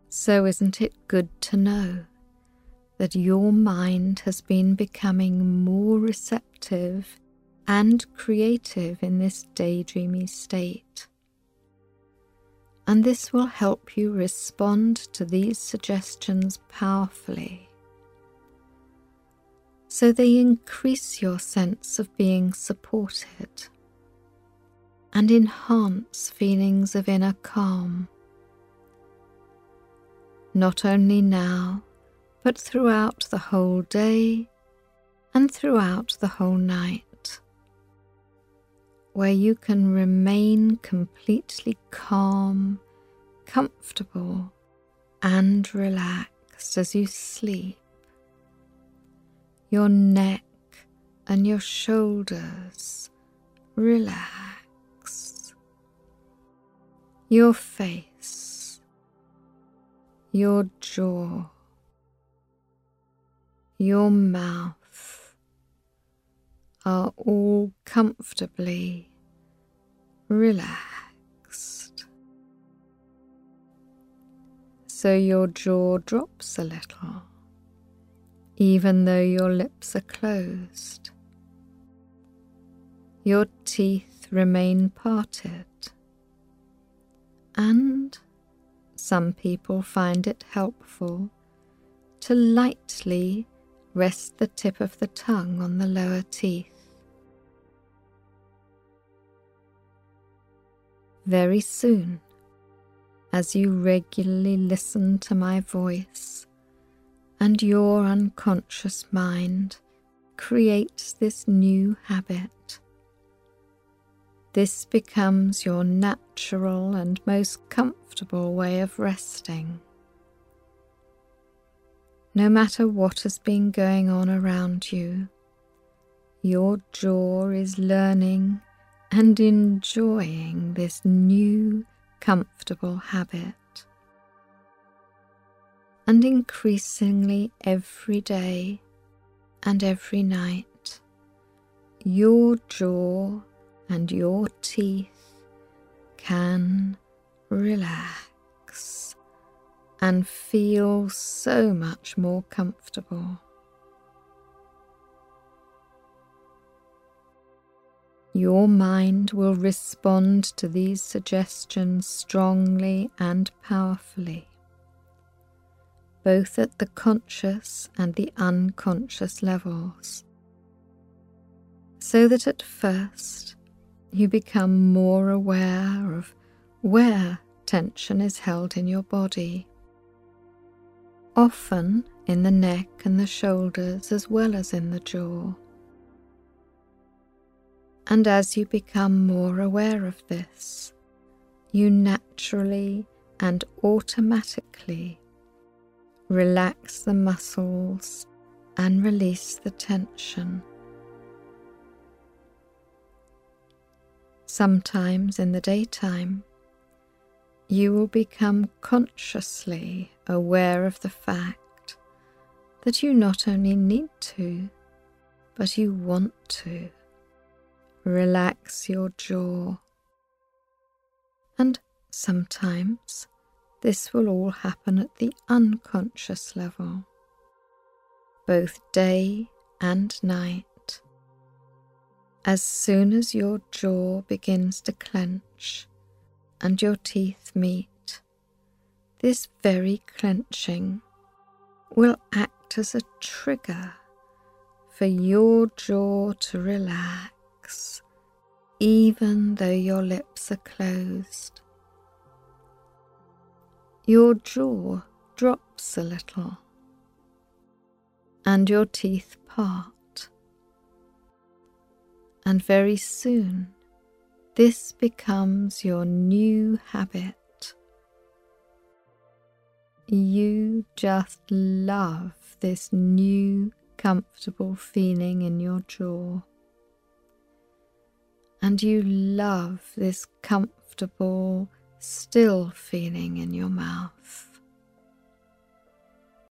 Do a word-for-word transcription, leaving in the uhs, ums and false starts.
So isn't it good to know that your mind has been becoming more receptive and creative in this daydreamy state? And this will help you respond to these suggestions powerfully, so they increase your sense of being supported and enhance feelings of inner calm, not only now, but throughout the whole day and throughout the whole night, where you can remain completely calm, comfortable, and relaxed as you sleep. Your neck and your shoulders relax. Your face, your jaw, your mouth are all comfortably relaxed. So your jaw drops a little, even though your lips are closed. Your teeth remain parted, and some people find it helpful to lightly rest the tip of the tongue on the lower teeth. Very soon, as you regularly listen to my voice and your unconscious mind creates this new habit, this becomes your natural and most comfortable way of resting. No matter what has been going on around you, your jaw is learning and enjoying this new, comfortable habit. And increasingly every day and every night, your jaw and your teeth can relax and feel so much more comfortable. Your mind will respond to these suggestions strongly and powerfully, both at the conscious and the unconscious levels, so that at first you become more aware of where tension is held in your body, often in the neck and the shoulders as well as in the jaw. And as you become more aware of this, you naturally and automatically relax the muscles and release the tension. Sometimes in the daytime, you will become consciously aware of the fact that you not only need to, but you want to relax your jaw. And sometimes this will all happen at the unconscious level, both day and night. As soon as your jaw begins to clench and your teeth meet, this very clenching will act as a trigger for your jaw to relax, even though your lips are closed. Your jaw drops a little, and your teeth part. And very soon, this becomes your new habit. You just love this new, comfortable feeling in your jaw. And you love this comfortable, still feeling in your mouth.